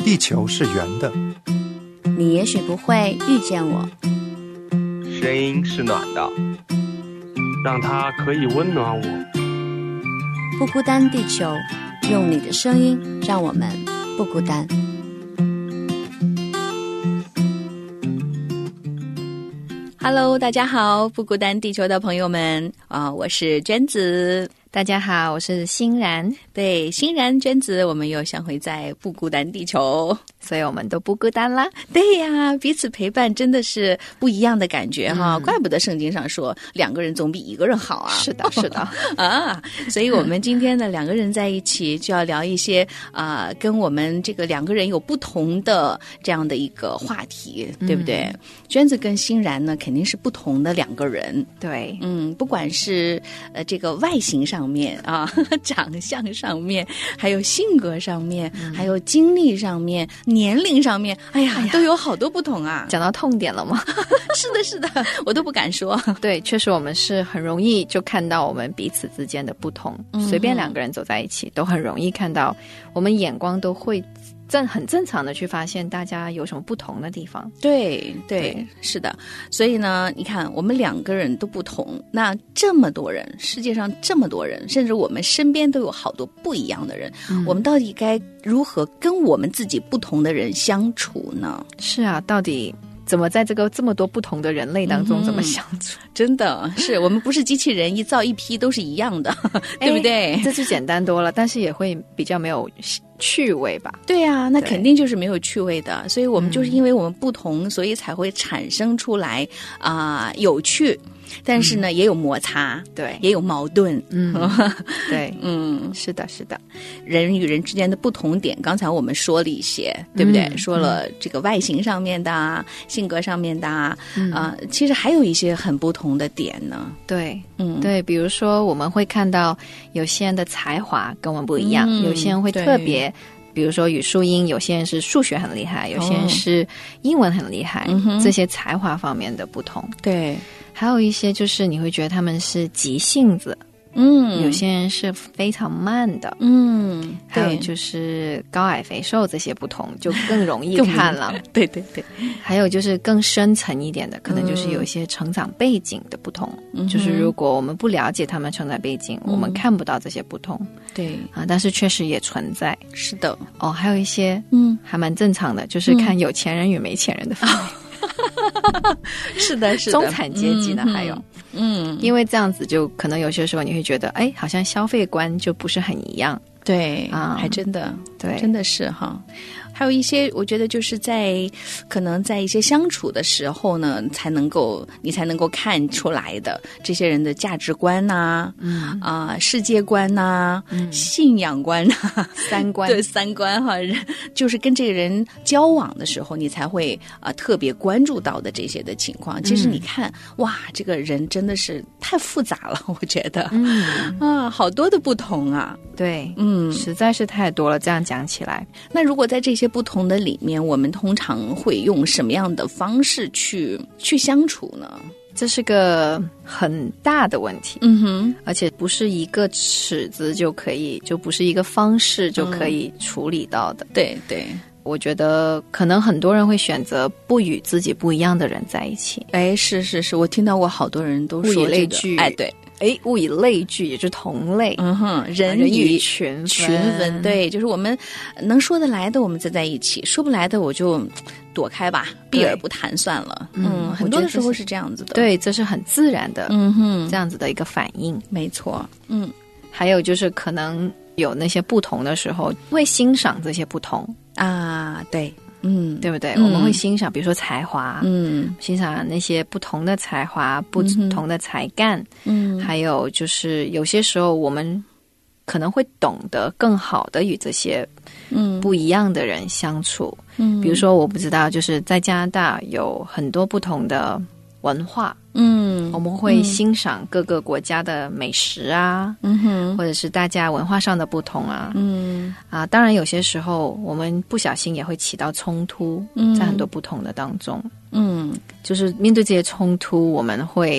地球是圆的， 你也许不会遇见我。 声音是暖的， 让它可以温暖我。 不孤单地球，用你的声音让我们不孤单。Hello， 大家好，不孤单地球的朋友们我是娟子。 大家好，我是欣然。 对，欣然、娟子，我们又相会在不孤单地球， 所以我们都不孤单啦。 对呀，彼此陪伴真的是不一样的感觉哈，怪不得圣经上说两个人总比一个人好啊。 是的，是的啊，所以我们今天呢两个人在一起就要聊一些跟我们这个两个人有不同的这样的一个话题，对不对？娟子跟欣然呢肯定是不同的两个人。 对， 不管是这个外形上面啊，长相上面，还有性格上面，还有经历上面，年龄上面，哎呀，都有好多不同啊。 讲到痛点了吗？ 是的，是的，我都不敢说。 对，确实我们是很容易就看到我们彼此之间的不同，随便两个人走在一起都很容易看到，我们眼光都会很正常的去发现大家有什么不同的地方。 对，是的。所以呢，你看我们两个人都不同，那这么多人，世界上这么多人，甚至我们身边都有好多不一样的人，我们到底该如何跟我们自己不同的人相处呢？ 是啊，到底怎么在这么多不同的人类当中怎么相处？ 真的是我们不是机器人，一造一批都是一样的，对不对？ 这就简单多了，但是也会比较没有趣味吧。 对啊，那肯定就是没有趣味的。所以我们就是因为我们不同，所以才会产生出来有趣，但是呢也有摩擦， 对， 也有矛盾。 对，是的，是的。 人与人之间的不同点，刚才我们说了一些，对不对？说了这个外形上面的，性格上面的其实还有一些很不同的点呢。 对，对，比如说我们会看到有些人的才华跟我们不一样，有些人会特别，比如说语数英，有些人是数学很厉害，有些人是英文很厉害，这些才华方面的不同。 对， 还有一些就是你会觉得他们是急性子，有些人是非常慢的，还有就是高矮肥瘦这些不同就更容易看了。 对， 还有就是更深层一点的，可能就是有一些成长背景的不同，就是如果我们不了解他们成长背景，我们看不到这些不同。 对但是确实也存在。 是的。 还有一些还蛮正常的，就是看有钱人与没钱人的分别。 是的， 中产阶级的还有因为这样子就可能有些时候你会觉得好像消费观就不是很一样。 对还真的， 对， 真的是哈。还有一些我觉得就是可能在一些相处的时候呢你才能够看出来的这些人的价值观世界观信仰观三观。 对，三观哈，就是跟这个人交往的时候你才会特别关注到的这些的情况。其实你看哇，这个人真的是太复杂了，我觉得好多的不同啊。 对，实在是太多了，这样讲起来。 那如果在这些不同的里面，我们通常会用什么样的方式去相处呢？ 这是个很大的问题，而且不是一个尺子就不是一个方式就可以处理到的。 对， 我觉得可能很多人会选择不与自己不一样的人在一起。 是，我听到过好多人都说物以类聚。 对。 物以类聚，也就是同类。 人以群分。对，就是我们能说得来的，我们再在一起；说不来的，我就躲开吧，避而不谈算了。很多的时候是这样子的。 对，这是很自然的。这样子的一个反应。 没错。 还有就是可能有那些不同的时候，会欣赏这些不同对。 对不对？我们会欣赏，比如说才华，欣赏那些不同的才华，不同的才干，还有就是有些时候我们可能会懂得更好的与这些不一样的人相处。比如说我不知道，就是在加拿大有很多不同的文化，我们会欣赏各个国家的美食或者是大家文化上的不同当然有些时候我们不小心也会起到冲突，在很多不同的当中，就是面对这些冲突，我们会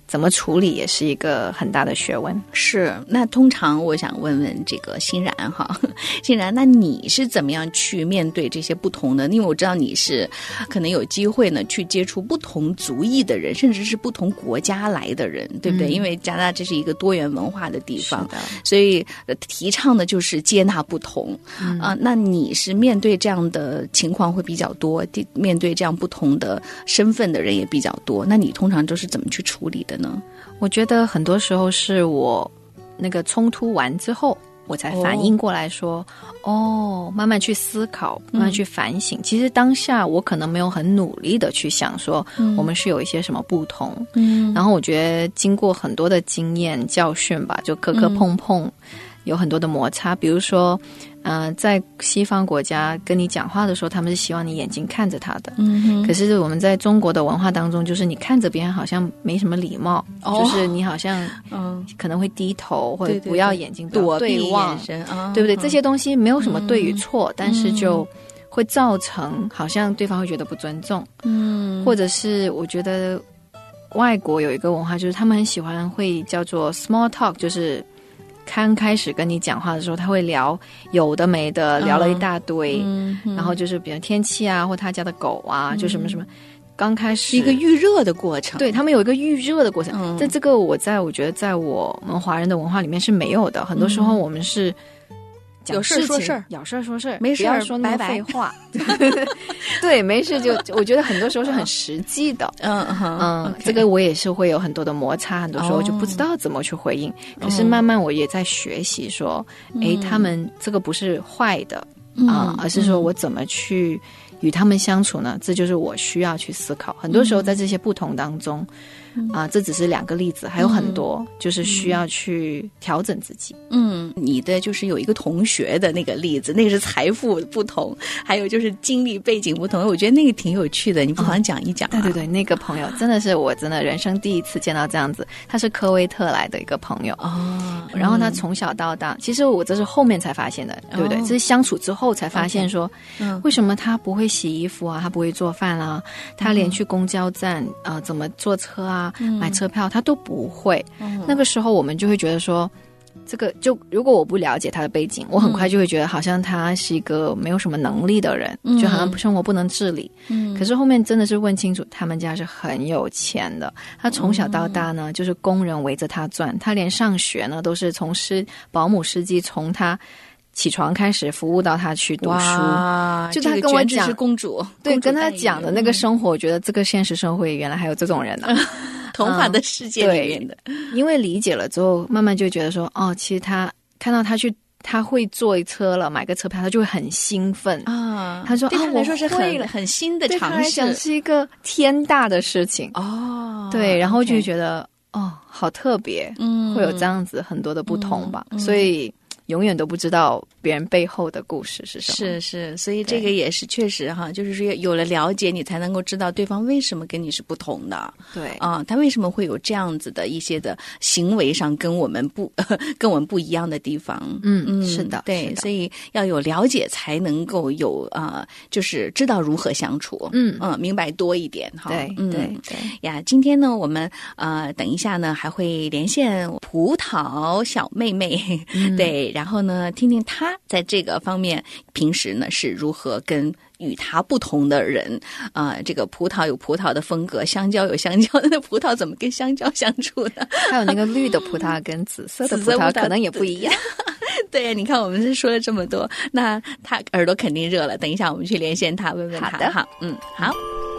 怎么处理也是一个很大的学问。 是，那通常我想问问这个欣然哈，欣然，那你是怎么样去面对这些不同的？因为我知道你是可能有机会呢去接触不同族裔的人，甚至是不同国家来的人，对不对？因为加拿大这是一个多元文化的地方，所以提倡的就是接纳不同那你是面对这样的情况会比较多，面对这样不同的身份的人也比较多，那你通常都是怎么去处理的呢？ 我觉得很多时候是我那个冲突完之后我才反应过来说慢慢去思考，慢慢去反省其实当下我可能没有很努力的去想说我们是有一些什么不同然后我觉得经过很多的经验教训吧，就磕磕碰碰有很多的摩擦。比如说在西方国家跟你讲话的时候，他们是希望你眼睛看着他的可是我们在中国的文化当中，就是你看着别人好像没什么礼貌就是你好像可能会低头或者不要眼睛躲避对望眼神对不对？这些东西没有什么对与错但是就会造成好像对方会觉得不尊重或者是我觉得外国有一个文化，就是他们很喜欢会叫做 small talk， 就是刚开始跟你讲话的时候他会聊有的没的聊了一大堆然后就是比如天气啊或他家的狗啊就什么什么刚开始一个预热的过程， 对，他们有一个预热的过程在这个我觉得在我们华人的文化里面是没有的很多时候我们是有事说事儿， 有事说事儿， 没事不要说那么废话对，没事就我觉得很多时候是很实际的这个我也是会有很多的摩擦，很多时候就不知道怎么去回应可是慢慢我也在学习说他们这个不是坏的而是说我怎么去与他们相处呢？这就是我需要去思考。很多时候在这些不同当中这只是2个例子，还有很多就是需要去调整自己。 你的就是有一个同学的那个例子，那个是财富不同，还有就是经历背景不同，我觉得那个挺有趣的，你不妨讲一讲对对对，那个朋友真的是我真的人生第一次见到这样子，他是科威特来的一个朋友然后他从小到大其实我这是后面才发现的对不对？这是相处之后才发现说为什么他不会洗衣服啊，他不会做饭啊，他连去公交站怎么坐车啊买车票他都不会那个时候我们就会觉得说这个就如果我不了解他的背景我很快就会觉得好像他是一个没有什么能力的人就好像生活不能自理可是后面真的是问清楚他们家是很有钱的，他从小到大呢就是工人围着他转，他连上学呢都是从保姆司机从他起床开始服务到他去读书就他跟我讲是公主对跟他讲的那个生活我觉得这个现实社会原来还有这种人童话的世界里面的因为理解了之后慢慢就觉得说其实他看到他会坐车了买个车票他就会很兴奋他说对他来说是很新的尝试， 对他来讲是一个天大的事情对，然后就会觉得好特别会有这样子很多的不同吧所以永远都不知道别人背后的故事是什么是所以这个也是确实哈，就是说有了了解你才能够知道对方为什么跟你是不同的对他为什么会有这样子的一些的行为上跟我们不一样的地方是的对，所以要有了解才能够有就是知道如何相处明白多一点哈对对呀，今天呢我们等一下呢还会连线葡萄小妹妹对，然后呢听听她在这个方面平时呢是如何跟与他不同的人这个葡萄有葡萄的风格，香蕉有香蕉的，那葡萄怎么跟香蕉相处呢？ 还有那个绿的葡萄跟紫色的葡萄可能也不一样对，你看我们是说了这么多，那他耳朵肯定热了，等一下我们去连线他问问他。 好的好好。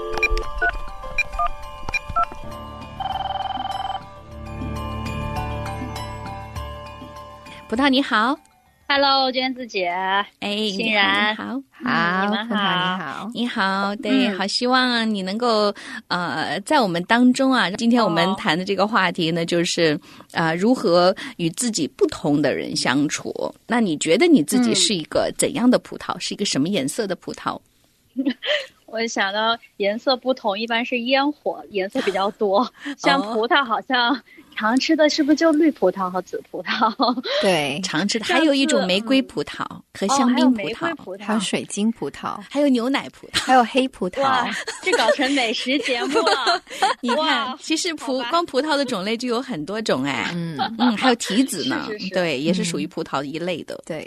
葡萄你好。 Hello， 娟子姐，欣然， 好， 你们好， 你好，对，好，希望你能够在我们当中啊，今天我们谈的这个话题呢，就是如何与自己不同的人相处。那你觉得你自己是一个怎样的葡萄？是一个什么颜色的葡萄？ 我想到颜色不同，一般是烟火颜色比较多，像葡萄好像常吃的是不是就绿葡萄和紫葡萄？ 对， 常吃的还有一种玫瑰葡萄和香槟葡萄， 还有水晶葡萄， 还有牛奶葡萄， 还有黑葡萄。 哇，这搞成美食节目了！ 你看，其实光葡萄的种类就有很多种哎，还有提子呢， 是对，也是属于葡萄一类的， 对，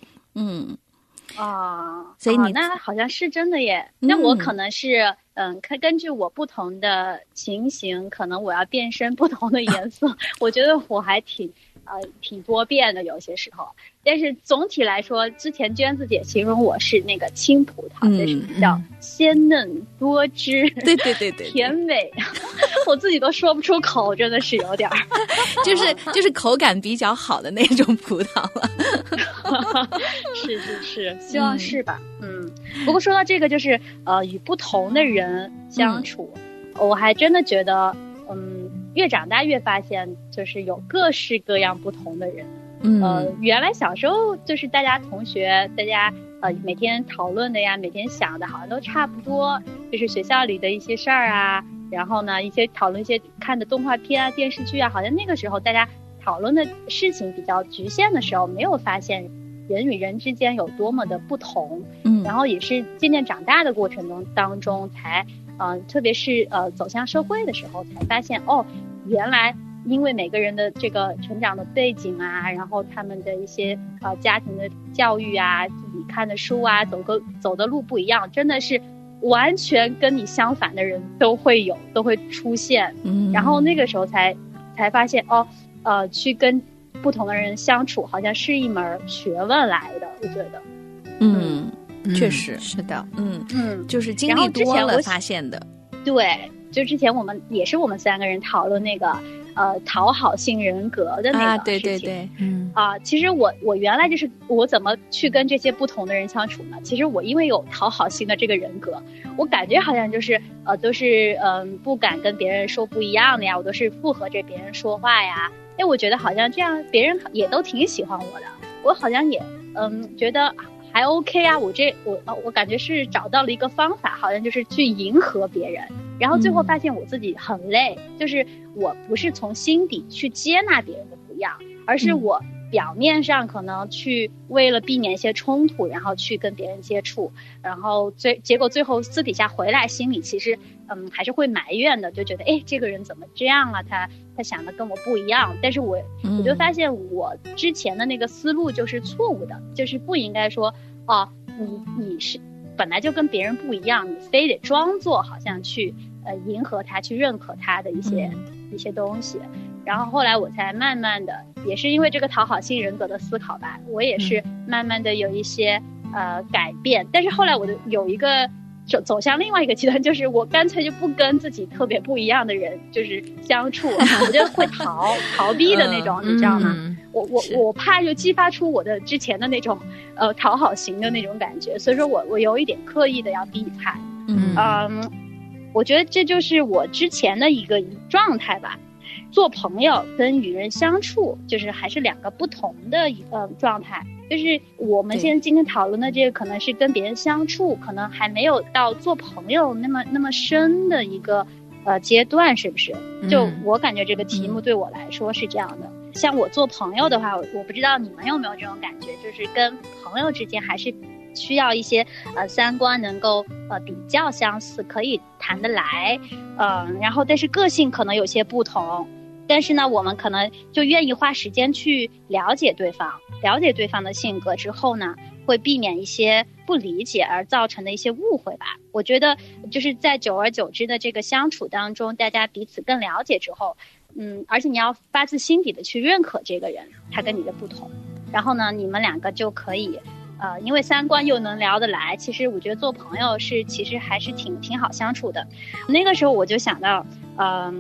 所以那好像是真的耶。那我可能是根据我不同的情形，可能我要变身不同的颜色。我觉得我还挺多变的，有些时候。但是总体来说，之前娟子姐形容我是那个青葡萄，就是比较鲜嫩多汁， 对， 甜美。我自己都说不出口，真的是有点儿， 就是口感比较好的那种葡萄了。 是，希望是吧？不过说到这个，就是与不同的人相处，我还真的觉得，越长大越发现，就是有各式各样不同的人。原来小时候就是大家同学，大家每天讨论的呀，每天想的好像都差不多，就是学校里的一些事儿啊，然后呢讨论一些看的动画片啊、电视剧啊，好像那个时候大家讨论的事情比较局限的时候，没有发现人与人之间有多么的不同。然后也是渐渐长大的过程当中才特别是走向社会的时候才发现，原来因为每个人的这个成长的背景啊，然后他们的一些家庭的教育啊，自己看的书啊，走的路不一样，真的是完全跟你相反的人都会出现。然后那个时候才发现去跟不同的人相处，好像是一门学问来的。我觉得， 确实是的， 就是经历多了发现的。 对，就之前我们3个人讨论那个讨好性人格的那个事情。 对， 其实我原来就是我怎么去跟这些不同的人相处呢？其实我因为有讨好性的这个人格，我感觉好像就是都是不敢跟别人说不一样的呀，我都是附和着别人说话呀。我觉得好像这样别人也都挺喜欢我的，我好像也觉得还 OK 啊。我感觉是找到了一个方法，好像就是去迎合别人，然后最后发现我自己很累，就是我不是从心底去接纳别人的不一样，而是我表面上可能去为了避免一些冲突，然后去跟别人接触，然后结果最后私底下回来心里其实还是会埋怨的，就觉得这个人怎么这样啊，他想的跟我不一样。但是我就发现我之前的那个思路就是错误的，就是不应该说你是本来就跟别人不一样，你非得装作好像去迎合他，去认可他的一些东西。然后后来我才慢慢的，也是因为这个讨好性人格的思考吧，我也是慢慢的有一些改变。但是后来我就有一个走向另外一个极端，就是我干脆就不跟自己特别不一样的人就是相处，我就会逃避的那种，你知道吗？我怕就激发出我的之前的那种讨好型的那种感觉，所以说我有一点刻意的要避开。我觉得这就是我之前的一个状态吧。做朋友跟与人相处，就是还是两个不同的状态。就是我们今天讨论的这个，可能是跟别人相处，可能还没有到做朋友那么深的一个阶段，是不是？就我感觉这个题目对我来说是这样的。像我做朋友的话，我不知道你们有没有这种感觉，就是跟朋友之间还是需要一些三观能够比较相似，可以谈得来，然后但是个性可能有些不同。但是呢，我们可能就愿意花时间去了解对方的性格之后呢，会避免一些不理解而造成的一些误会吧。我觉得就是在久而久之的这个相处当中，大家彼此更了解之后，而且你要发自心底的去认可这个人，他跟你的不同，然后呢，你们两个就可以因为三观又能聊得来，其实我觉得做朋友其实还是挺好相处的。那个时候我就想到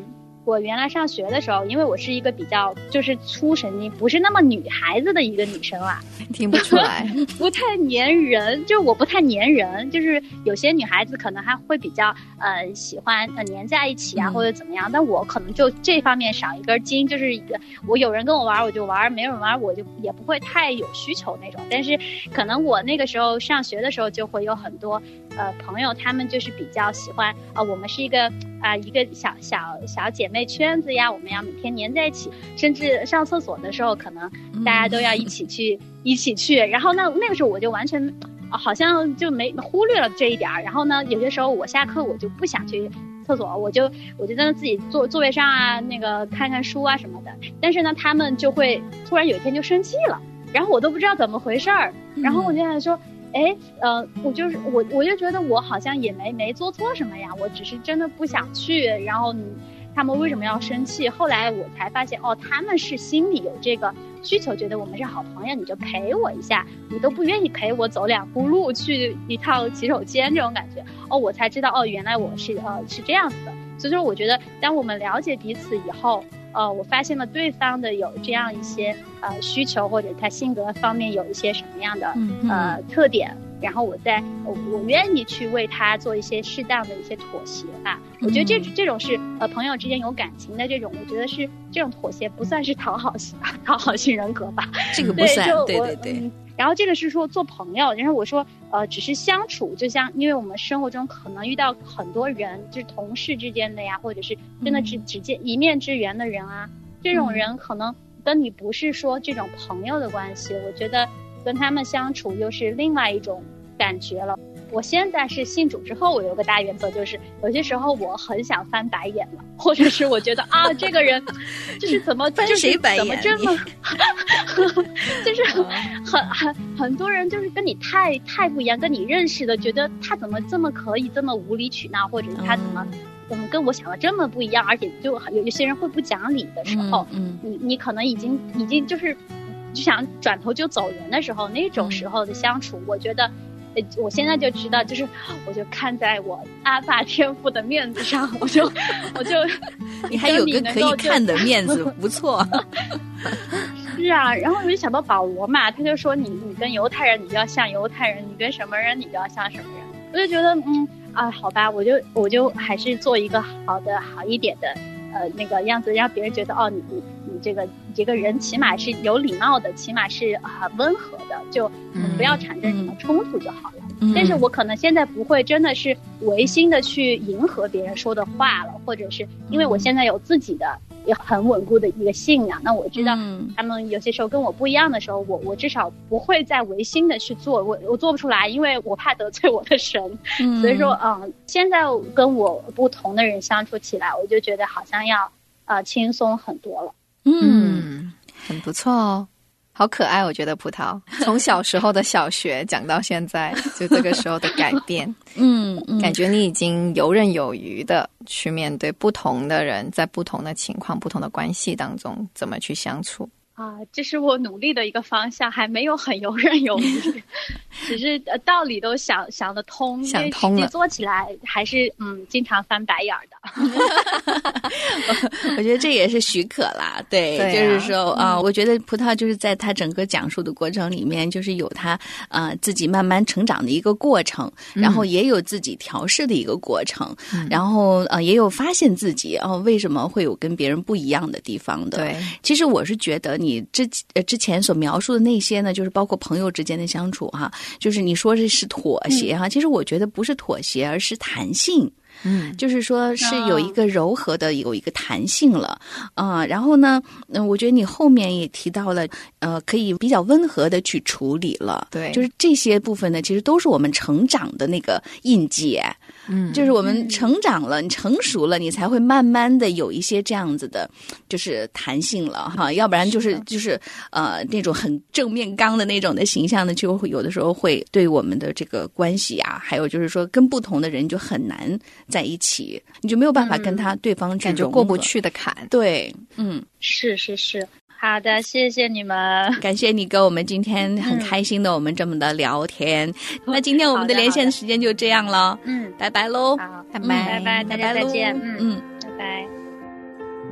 我原来上学的时候，因为我是一个比较就是粗神经，不是那么女孩子的一个女生啦， 听不出来， 不太粘人，就是我不太粘人，就是有些女孩子可能还会比较喜欢粘在一起啊，或者怎么样，但我可能就这方面少一根筋，就是我有人跟我玩我就玩，没有人玩我就也不会太有需求那种。但是可能我那个时候上学的时候就会有很多朋友，他们就是比较喜欢我们是一个小姐妹圈子呀，我们要每天黏在一起，甚至上厕所的时候可能大家都要一起去，然后呢那个时候我就完全好像就没忽略了这一点，然后呢有些时候我下课我就不想去厕所，我就在那自己座位上啊，那个看看书啊什么的，但是呢他们就会突然有一天就生气了，然后我都不知道怎么回事儿，然后我就想说我就觉得我好像也没做错什么呀，我只是真的不想去，然后他们为什么要生气？后来我才发现他们是心里有这个需求，觉得我们是好朋友，你就陪我一下，你都不愿意陪我走2步路去一趟洗手间这种感觉，我才知道原来我是这样子的。所以说我觉得当我们了解彼此以后，我发现了对方的有这样一些需求，或者他性格方面有一些什么样的特点，然后我愿意去为他做一些适当的一些妥协吧。我觉得这种是朋友之间有感情的这种，我觉得是这种妥协不算是讨好型人格吧。 这个不算，对。 然后这个是说做朋友，然后我说只是相处，就像因为我们生活中可能遇到很多人，就是同事之间的呀，或者是真的只见一面之缘的人啊，这种人可能跟你不是说这种朋友的关系，我觉得跟他们相处又是另外一种感觉了。我现在是信主之后，我有个大原则，就是有些时候我很想翻白眼了，或者是我觉得这个人就是怎么翻谁白眼， 就是怎么这么就是很多人就是跟你太不一样，跟你认识的觉得他怎么这么可以这么无理取闹，或者是他怎么跟我想的这么不一样，而且就有些人会不讲理的时候，你可能已经就是就想转头就走人的时候，那种时候的相处，我觉得我现在就知道，就是我就看在我阿爸天父的面子上，我就你还有个可以看的面子，不错。 是啊，然后我就想到保罗嘛，他就说你跟犹太人你就要像犹太人，你跟什么人你就要像什么人。我就觉得好吧，我就还是做一个好一点的那个样子，让别人觉得你这个人起码是有礼貌的，起码是很温和的，就不要产生什么冲突就好了。但是我可能现在不会真的是违心的去迎合别人说的话了，或者是因为我现在有自己的也很稳固的一个信仰，那我知道他们有些时候跟我不一样的时候，我至少不会再违心的去做，我做不出来，因为我怕得罪我的神。所以说现在跟我不同的人相处起来，我就觉得好像要轻松很多了。 很不错哦，好可爱。我觉得葡萄从小时候的小学讲到现在，就这个时候的改变，感觉你已经游刃有余的去面对不同的人，在不同的情况、不同的关系当中怎么去相处。 这是我努力的一个方向，还没有很游刃有余，只是道理都想得通， 想通了， 实际做起来还是经常翻白眼的。 我觉得这也是许可啦，对，就是说我觉得葡萄就是在他整个讲述的过程里面，就是有他自己慢慢成长的一个过程，然后也有自己调试的一个过程，然后也有发现自己为什么会有跟别人不一样的地方的。 对， 其实我是觉得你之前所描述的那些呢，就是包括朋友之间的相处哈，就是你说这是妥协哈，其实我觉得不是妥协，而是弹性。就是说是有一个柔和的有一个弹性了然后呢我觉得你后面也提到了可以比较温和的去处理了。 对， 就是这些部分呢其实都是我们成长的那个印记就是我们成长了你成熟了，你才会慢慢的有一些这样子的就是弹性了哈，要不然就是那种很正面刚的那种的形象呢，就会有的时候会对我们的这个关系还有就是说跟不同的人就很难在一起，你就没有办法跟他对方感觉过不去的坎。 对， 是。好的，谢谢你们， 感谢你跟我们今天很开心的我们这么的聊天。那今天我们的连线时间就这样了，拜拜喽， 好，拜拜，大家再见，拜拜。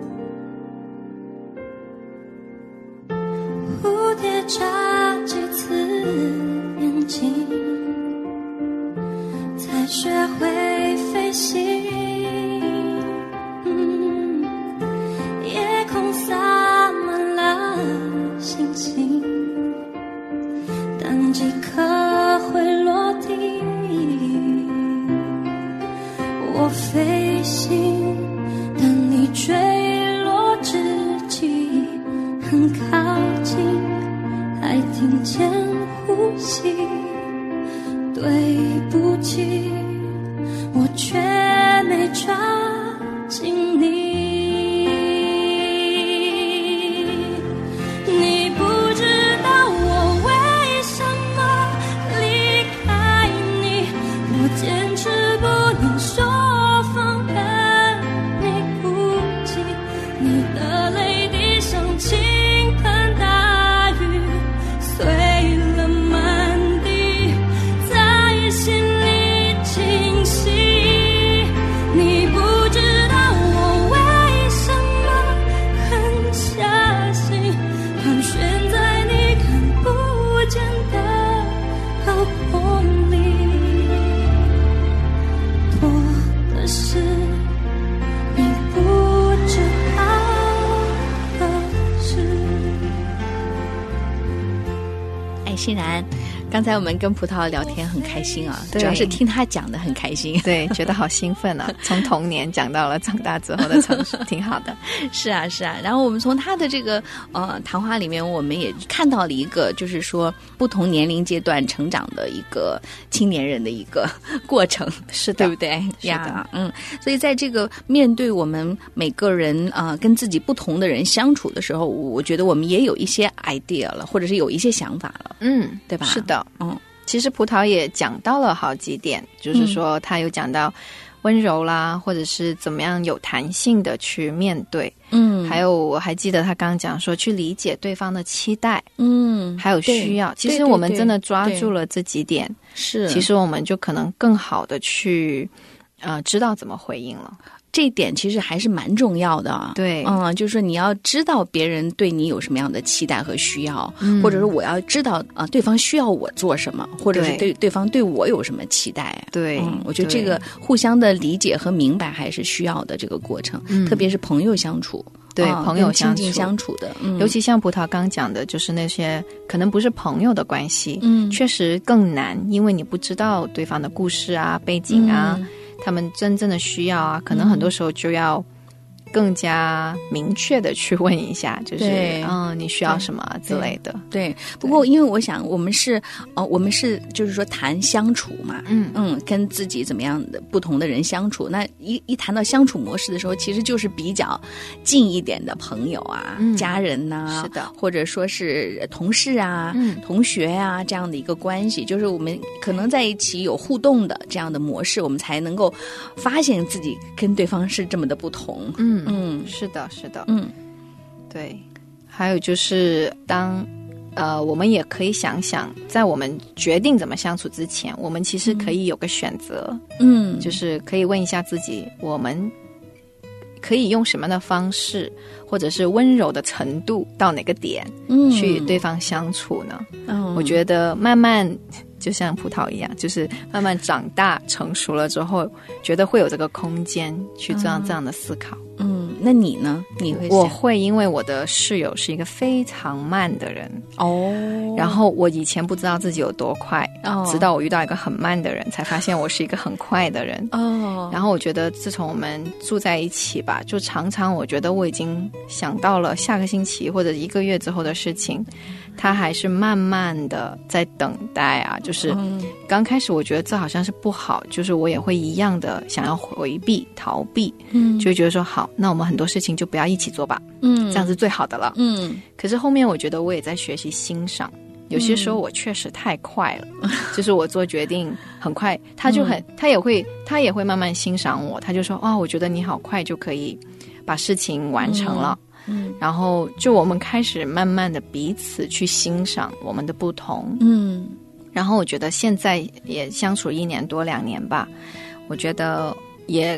眨几次眼睛，才学会飞行。夜空洒满了星星，但几颗会落地。我飞行，但你坠落之际很靠近，还听见呼吸。对不起，我却没抓紧你。你不知道我为什么离开你，我坚持不能说放任你哭泣，你的泪滴像倾盆大雨，碎了满地，在心里清晰。你不知道我为什么狠下心，盘旋在你看不见的高空里，多的是你不知道的事。 哎，欣然，刚才我们跟葡萄聊天很开心啊， 对主要是听他讲的很开心。 对，觉得好兴奋啊！从童年讲到了长大之后的城市，挺好的。 是啊，是啊。然后我们从他的这个谈话里面，我们也看到了一个，就是说不同年龄阶段成长的一个青年人的一个过程， 是的， 对不对？ 是的呀，所以在这个面对我们每个人跟自己不同的人相处的时候，我觉得我们也有一些 idea 了，或者是有一些想法了，对吧？ 是的，其实葡萄也讲到了好几点，就是说他有讲到温柔啦，或者是怎么样有弹性的去面对，还有我还记得他刚刚讲说去理解对方的期待，还有需要。其实我们真的抓住了这几点， 是， 其实我们就可能更好的去知道怎么回应了。 这一点其实还是蛮重要的啊。 对， 就是说你要知道别人对你有什么样的期待和需要，或者说我要知道对方需要我做什么，或者是对方对我有什么期待。 对， 我觉得这个互相的理解和明白还是需要的这个过程，特别是朋友相处。 对，朋友亲近相处的， 尤其像葡萄刚讲的，就是那些可能不是朋友的关系，确实更难，因为你不知道对方的故事啊、背景啊，他们真正的需要啊，可能很多时候就要更加明确的去问一下，就是你需要什么之类的。 对，不过因为我想我们是就是说谈相处嘛，跟自己怎么样的不同的人相处，那一谈到相处模式的时候，其实就是比较近一点的朋友啊、家人呐， 是的， 或者说是同事啊、同学啊这样的一个关系，就是我们可能在一起有互动的这样的模式，我们才能够发现自己跟对方是这么的不同。 是的，是的，对。还有就是当我们也可以想想，在我们决定怎么相处之前，我们其实可以有个选择，就是可以问一下自己，我们可以用什么样的方式，或者是温柔的程度到哪个点，去与对方相处呢？我觉得慢慢就像葡萄一样，就是慢慢长大成熟了之后，觉得会有这个空间去做这样的思考。 那你呢？你会？ 我会，因为我的室友是一个非常慢的人然后我以前不知道自己有多快直到我遇到一个很慢的人，才发现我是一个很快的人然后我觉得自从我们住在一起吧，就常常我觉得我已经想到了下个星期或者1个月之后的事情，他还是慢慢的在等待啊，就是刚开始我觉得这好像是不好，就是我也会一样的想要回避逃避，就会觉得说好，那我们很多事情就不要一起做吧，这样是最好的了。可是后面我觉得我也在学习欣赏，有些时候我确实太快了，就是我做决定很快，他也会慢慢欣赏我，他就说我觉得你好快就可以把事情完成了。然后就我们开始慢慢的彼此去欣赏我们的不同。然后我觉得现在也相处1年多2年吧，我觉得也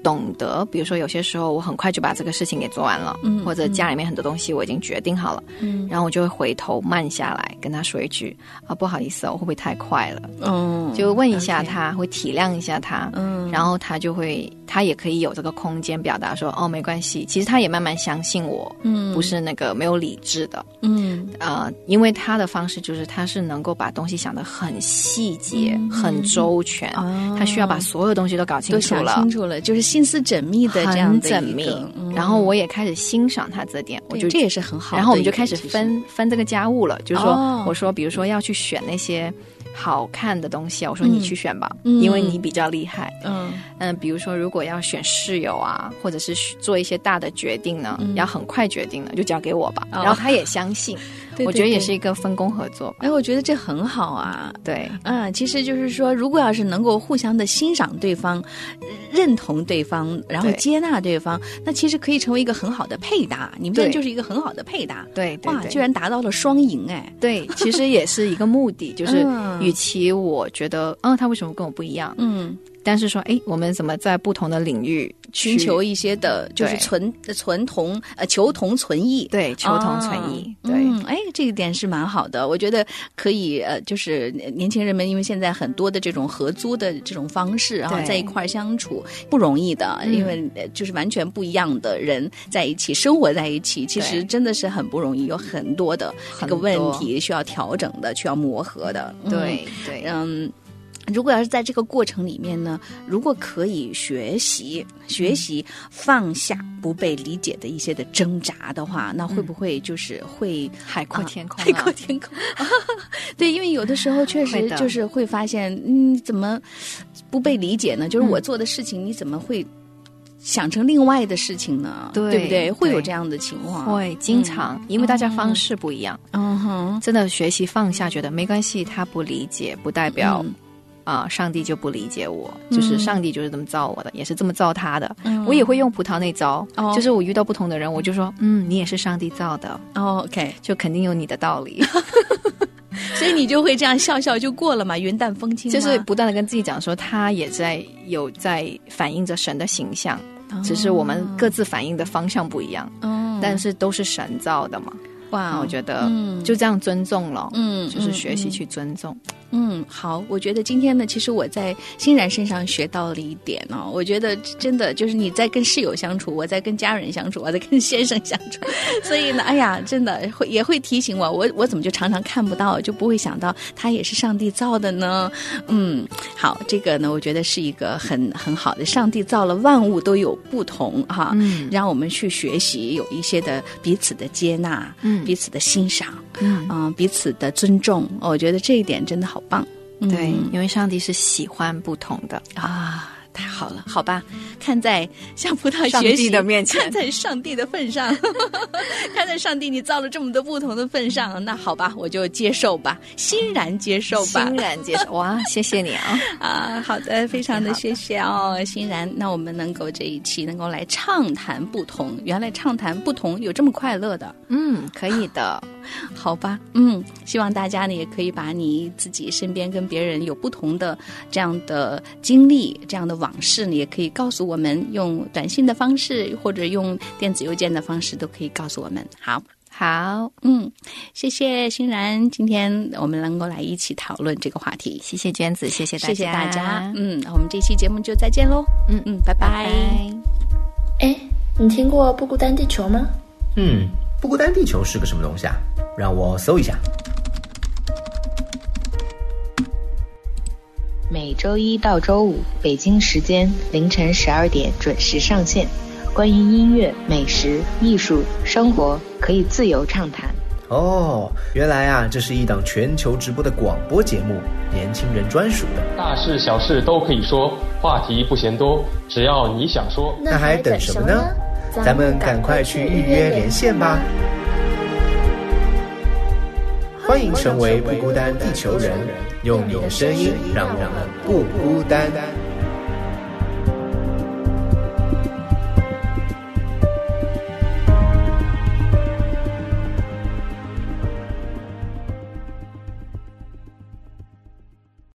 懂得，比如说有些时候我很快就把这个事情给做完了，或者家里面很多东西我已经决定好了，然后我就会回头慢下来跟他说一句啊，不好意思我会不会太快了？就问一下他，会体谅一下他，然后他也可以有这个空间表达说没关系，其实他也慢慢相信我，不是那个没有理智的，因为他的方式就是他是能够把东西想得很细节，很周全，他需要把所有东西都搞清楚了， 都想清楚了，就是心思缜密的这样的一个， 然后我也开始欣赏他这点，我觉得这也是很好的。 然后我们就开始分这个家务了，就是说我说比如说要去选那些好看的东西啊，我说你去选吧，因为你比较厉害。比如说如果要选室友啊，或者是做一些大的决定呢，要很快决定呢，就交给我吧。然后他也相信，我觉得也是一个分工合作吧。 我觉得这很好啊。 对， 其实就是说，如果要是能够互相的欣赏对方、认同对方，然后接纳对方，那其实可以成为一个很好的配搭。你们现在就是一个很好的配搭。 对， 哇，居然达到了双赢哎！ 对，其实也是一个目的，就是与其我觉得他为什么跟我不一样，但是说我们怎么在不同的领域寻求一些的就是求同存异。 对，求同存异。对， 这一点是蛮好的，我觉得可以就是年轻人们因为现在很多的这种合租的这种方式啊，在一块相处不容易的，因为就是完全不一样的人在一起生活在一起，其实真的是很不容易，有很多的这个问题需要调整的，需要磨合的。 对， 如果要是在这个过程里面呢，如果可以学习放下不被理解的一些的挣扎的话，那会不会就是会海阔天空？ 海阔天空。对，因为有的时候确实就是会发现，怎么不被理解呢？就是我做的事情，你怎么会想成另外的事情呢？对不对？会有这样的情况， 会经常，因为大家方式不一样。真的学习放下，觉得没关系，他不理解不代表上帝就不理解我，就是上帝就是这么造我的，也是这么造他的。我也会用葡萄那招，就是我遇到不同的人，我就说你也是上帝造的。 OK， 就肯定有你的道理。 所以你就会这样笑笑就过了嘛，云淡风轻， 就是不断的跟自己讲说，他也在反映着神的形象，只是我们各自反映的方向不一样，但是都是神造的嘛。哇，我觉得就这样尊重了，就是学习去尊重。 好，我觉得今天呢，其实我在欣然身上学到了一点哦。我觉得真的就是你在跟室友相处，我在跟家人相处，我在跟先生相处，所以呢，真的也会提醒我怎么就常常看不到，就不会想到他也是上帝造的呢？好，这个呢，我觉得是一个很好的，上帝造了万物都有不同哈，让我们去学习有一些的彼此的接纳，彼此的欣赏，彼此的尊重，我觉得这一点真的好棒。 对，因为上帝是喜欢不同的啊。太好了，好吧，看在向葡萄学习上帝的面前， 看在上帝的份上，看在上帝你造了这么多不同的份上，那好吧，我就接受吧，欣然接受吧， 欣然接受。哇，谢谢你啊！ 好的，非常的谢谢哦，欣然。那我们能够这一期能够来畅谈不同，原来畅谈不同有这么快乐的， 可以的。 好吧，希望大家呢也可以把你自己身边跟别人有不同的这样的经历，这样的往事呢，也可以告诉我们，用短信的方式或者用电子邮件的方式都可以告诉我们。好，谢谢欣然，今天我们能够来一起讨论这个话题。 谢谢娟子，谢谢大家。 我们这期节目就再见喽。拜拜。 你听过不孤单地球吗？ 不孤单地球是个什么东西啊？让我搜一下。 每周一到周五北京时间凌晨12点准时上线，关于音乐、美食、艺术、生活可以自由畅谈。 原来啊，这是一档全球直播的广播节目，年轻人专属的， 大事小事都可以说，话题不嫌多，只要你想说。 那还等什么呢？咱们赶快去预约连线吧！欢迎成为不孤单地球人，用你的声音让我们不孤单。